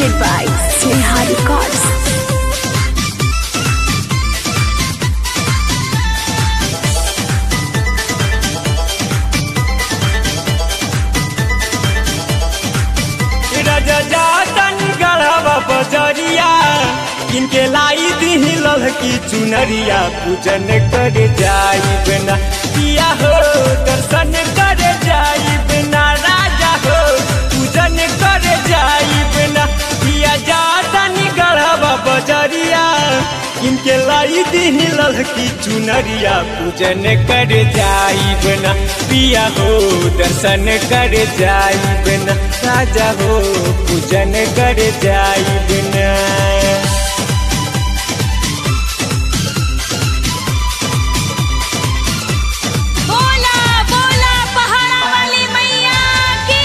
presented by Sneha Records. राजा जातन गढ़वा बजरिया इनके लाई दी ललकी चुनरिया पूजन कर जाई बिना पिया हो दर्शन कर जाई बिना राजा हो पूजन कर जाई बिना पिया जातन गढ़वा बजरिया इनके लाई दी ललकी चुनरिया पूजन कर जाई बिना पिया हो दर्शन कर जाई बिना राजा हो पूजन कर जाई बिना। बोला बोला पहाड़ा वाली मैया की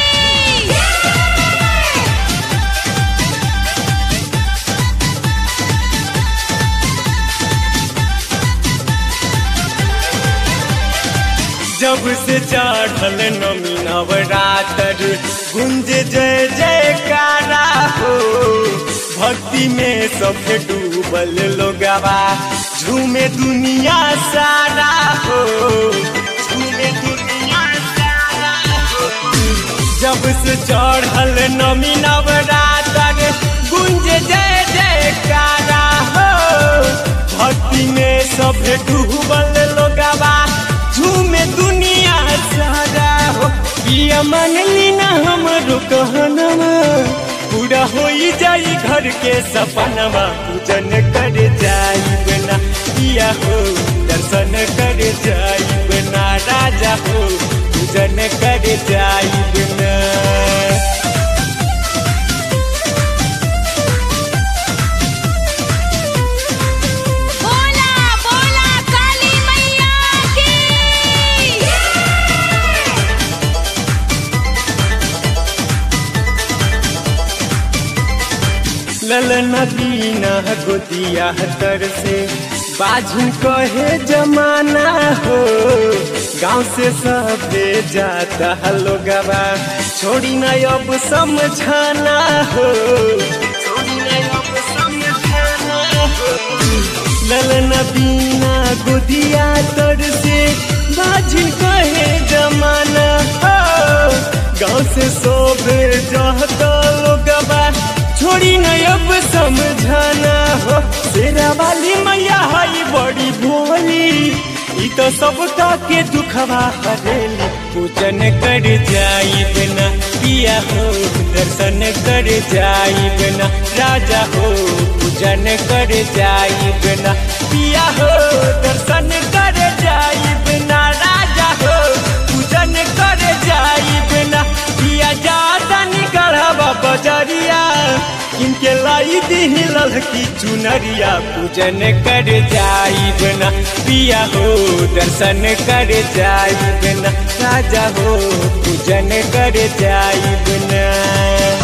जब से चढ़ल नमी नवरात्र गुंज जय जयकारा हो भक्ति में सब डूबल लोगवा झूमे दुनिया सारा हो झूमे दुनिया सारा हो। जब से चढ़ल नमी नवरात्र गुंज जय जयकारा हो भक्ति में सब डूबल लोगवा झूमे दुनिया सारा हो। पिया मन लीना हमरो कहनवा पूरा हो जाई घर के सपनवा पूजन कर जाई बिना पिया हो दर्शन कर जाई बिना राजा हो पूजन कर जाई बिना। बोला बोला काली मैया की ललन दीना गोदिया तर से बाझू कहे जमाना हो गाँव से सबे जाता लोगवा छोड़ी न अब समझाना हो छोड़ी न अब समझाना हो। ललन दीना गोदिया तर से बाझू कहे जमाना हो गाँव से सबे जाता लोगवा छोड़ी न अब समझाना हो। शेरा वाली मैया है बड़ी भोली ई तो सबका के दुखवा हरेली पूजन कर जाई बिना पिया हो दर्शन कर जाई बिना राजा हो पूजन कर जाई बिना पिया हो दर्शन कर जाई बिना राजा हो पूजन कर जाई बिना पिया जाता निकलवा बजरिया इनके लाई दी ललकी चुनरिया पूजन कर जाई बिना पिया हो दर्शन कर जाई बिना राजा हो पूजन कर जाई बिना।